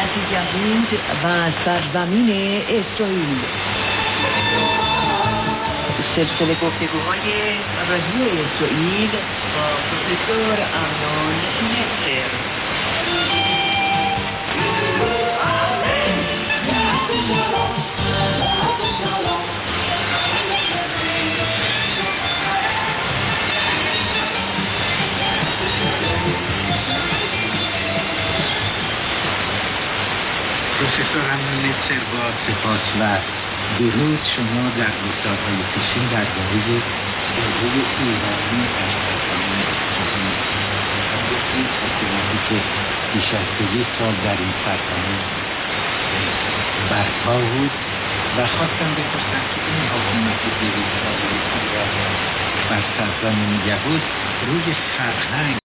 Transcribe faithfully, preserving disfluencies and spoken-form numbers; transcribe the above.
دولت یهود و سرزمین اسرائیل. سلسله گفتگوهای رادیو اسرائیل با پروفسور امنون نصر. پروفسور امنون نصر با سپاس و درود شما در گفتارهای پیشین درباره سیاست ایرانی در سرزمین اسرائیل گفتید حکومتی که بیش از دویست سال در این سرزمین برپا بود و خواستم بپرسم که این حکومت دویست ساله بر سرزمین یهود روی فرهنگ